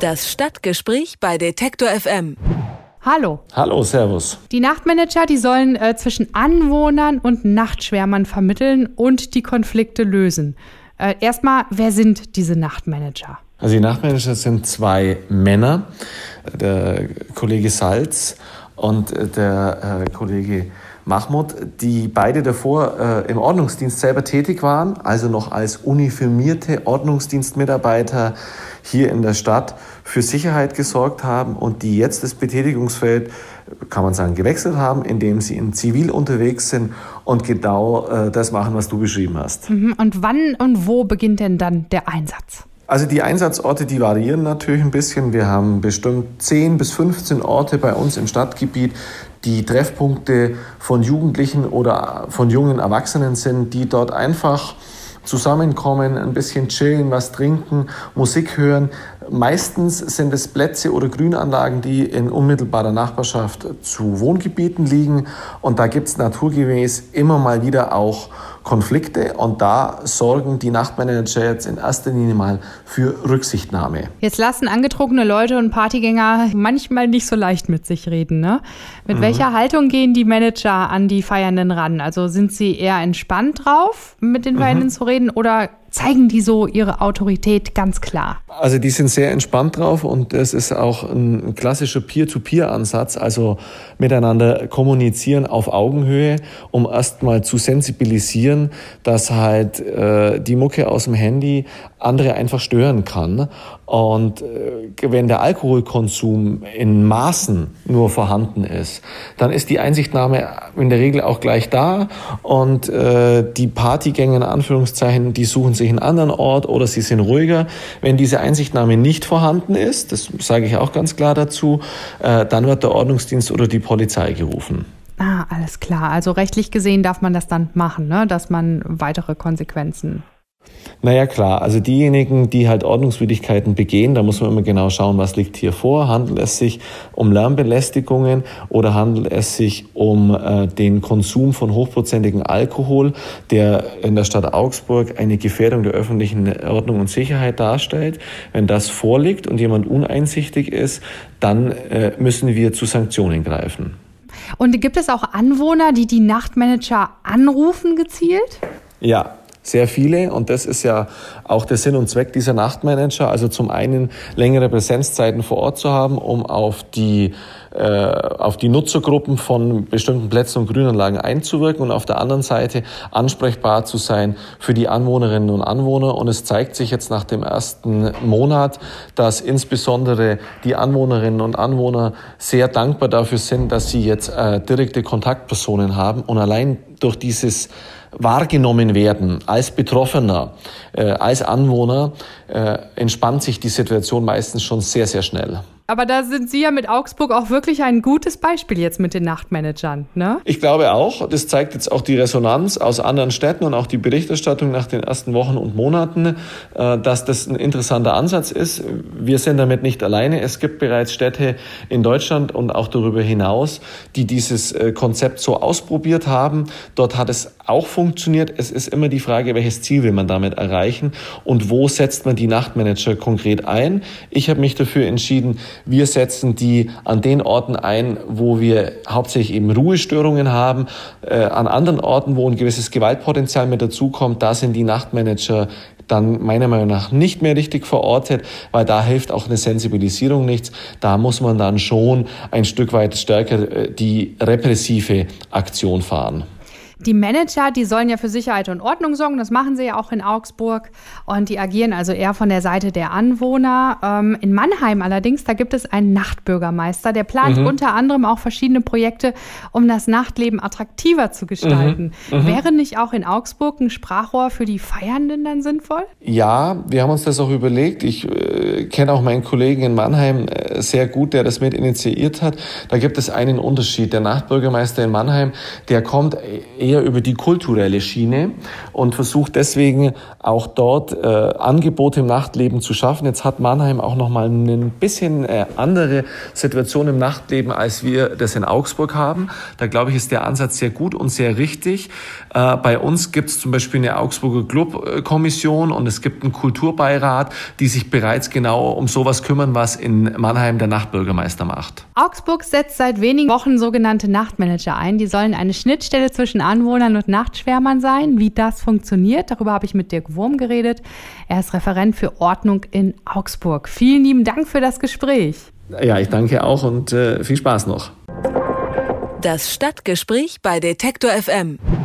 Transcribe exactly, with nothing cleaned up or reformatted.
Das Stadtgespräch bei Detektor F M. Hallo. Hallo, servus. Die Nachtmanager, die sollen äh, zwischen Anwohnern und Nachtschwärmern vermitteln und die Konflikte lösen. Äh, erstmal, wer sind diese Nachtmanager? Also die Nachtmanager sind zwei Männer, der Kollege Salz und der äh, Kollege Mahmoud, die beide davor äh, im Ordnungsdienst selber tätig waren, also noch als uniformierte Ordnungsdienstmitarbeiter hier in der Stadt für Sicherheit gesorgt haben und die jetzt das Betätigungsfeld, kann man sagen, gewechselt haben, indem sie in Zivil unterwegs sind und genau äh, das machen, was du beschrieben hast. Mhm. Und wann und wo beginnt denn dann der Einsatz? Also die Einsatzorte, die variieren natürlich ein bisschen. Wir haben bestimmt zehn bis fünfzehn Orte bei uns im Stadtgebiet, die Treffpunkte von Jugendlichen oder von jungen Erwachsenen sind, die dort einfach zusammenkommen, ein bisschen chillen, was trinken, Musik hören. Meistens sind es Plätze oder Grünanlagen, die in unmittelbarer Nachbarschaft zu Wohngebieten liegen. Und da gibt es naturgemäß immer mal wieder auch Konflikte. Und da sorgen die Nachtmanager jetzt in erster Linie mal für Rücksichtnahme. Jetzt lassen angetrunkene Leute und Partygänger manchmal nicht so leicht mit sich reden, ne? Mit mhm. welcher Haltung gehen die Manager an die Feiernden ran? Also sind sie eher entspannt drauf, mit den Feiernden mhm. zu reden, oder zeigen die so ihre Autorität ganz klar? Also die sind sehr entspannt drauf und es ist auch ein klassischer Peer-to-Peer-Ansatz, also miteinander kommunizieren auf Augenhöhe, um erstmal zu sensibilisieren, dass halt äh, die Mucke aus dem Handy andere einfach stören kann. Und äh, wenn der Alkoholkonsum in Maßen nur vorhanden ist, dann ist die Einsichtnahme in der Regel auch gleich da und äh, die Partygänger in Anführungszeichen, die suchen sich einen anderen Ort oder sie sind ruhiger. Wenn diese Einsichtnahme nicht vorhanden ist, das sage ich auch ganz klar dazu, äh, dann wird der Ordnungsdienst oder die Polizei gerufen. Ah, alles klar. Also rechtlich gesehen darf man das dann machen, ne? Dass man weitere Konsequenzen... Naja, klar. Also diejenigen, die halt Ordnungswidrigkeiten begehen, da muss man immer genau schauen, was liegt hier vor. Handelt es sich um Lärmbelästigungen oder handelt es sich um äh, den Konsum von hochprozentigem Alkohol, der in der Stadt Augsburg eine Gefährdung der öffentlichen Ordnung und Sicherheit darstellt? Wenn das vorliegt und jemand uneinsichtig ist, dann äh, müssen wir zu Sanktionen greifen. Und gibt es auch Anwohner, die die Nachtmanager anrufen gezielt? Ja. Sehr viele, und das ist ja auch der Sinn und Zweck dieser Nachtmanager, also zum einen längere Präsenzzeiten vor Ort zu haben, um auf die äh, auf die Nutzergruppen von bestimmten Plätzen und Grünanlagen einzuwirken und auf der anderen Seite ansprechbar zu sein für die Anwohnerinnen und Anwohner. Und es zeigt sich jetzt nach dem ersten Monat, dass insbesondere die Anwohnerinnen und Anwohner sehr dankbar dafür sind, dass sie jetzt äh, direkte Kontaktpersonen haben und allein durch dieses wahrgenommen werden als Betroffener, äh, als Anwohner, äh, entspannt sich die Situation meistens schon sehr, sehr schnell. Aber da sind Sie ja mit Augsburg auch wirklich ein gutes Beispiel jetzt mit den Nachtmanagern, ne? Ich glaube auch. Das zeigt jetzt auch die Resonanz aus anderen Städten und auch die Berichterstattung nach den ersten Wochen und Monaten, dass das ein interessanter Ansatz ist. Wir sind damit nicht alleine. Es gibt bereits Städte in Deutschland und auch darüber hinaus, die dieses Konzept so ausprobiert haben. Dort hat es auch funktioniert. Es ist immer die Frage, welches Ziel will man damit erreichen und wo setzt man die Nachtmanager konkret ein. Ich habe mich dafür entschieden, wir setzen die an den Orten ein, wo wir hauptsächlich eben Ruhestörungen haben. Äh, an anderen Orten, wo ein gewisses Gewaltpotenzial mit dazukommt, da sind die Nachtmanager dann meiner Meinung nach nicht mehr richtig verortet, weil da hilft auch eine Sensibilisierung nichts. Da muss man dann schon ein Stück weit stärker die repressive Aktion fahren. Die Manager, die sollen ja für Sicherheit und Ordnung sorgen, das machen sie ja auch in Augsburg und die agieren also eher von der Seite der Anwohner. In Mannheim allerdings, da gibt es einen Nachtbürgermeister, der plant mhm. unter anderem auch verschiedene Projekte, um das Nachtleben attraktiver zu gestalten. Mhm. Mhm. Wäre nicht auch in Augsburg ein Sprachrohr für die Feiernden dann sinnvoll? Ja, wir haben uns das auch überlegt. Ich äh, kenne auch meinen Kollegen in Mannheim sehr gut, der das mit initiiert hat. Da gibt es einen Unterschied. Der Nachtbürgermeister in Mannheim, der kommt eher über die kulturelle Schiene und versucht deswegen auch dort äh, Angebote im Nachtleben zu schaffen. Jetzt hat Mannheim auch noch mal ein bisschen äh, andere Situation im Nachtleben, als wir das in Augsburg haben. Da glaube ich, ist der Ansatz sehr gut und sehr richtig. Äh, bei uns gibt es zum Beispiel eine Augsburger Clubkommission und es gibt einen Kulturbeirat, die sich bereits genau um sowas kümmern, was in Mannheim der Nachtbürgermeister macht. Augsburg setzt seit wenigen Wochen sogenannte Nachtmanager ein. Die sollen eine Schnittstelle zwischen Anwohnern und Nachtschwärmern sein. Wie das funktioniert, darüber habe ich mit Dirk Wurm geredet. Er ist Referent für Ordnung in Augsburg. Vielen lieben Dank für das Gespräch. Ja, ich danke auch und äh, viel Spaß noch. Das Stadtgespräch bei Detektor F M.